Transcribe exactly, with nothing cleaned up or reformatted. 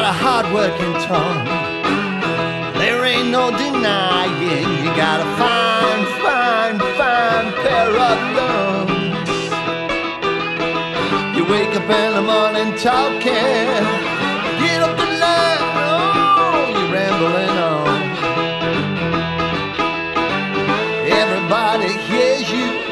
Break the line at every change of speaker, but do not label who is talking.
a hard-working tongue. There ain't no denying you got a fine, fine, fine pair of lungs. You wake up in the morning talking, get up and learn, oh, you're rambling on. Everybody hears you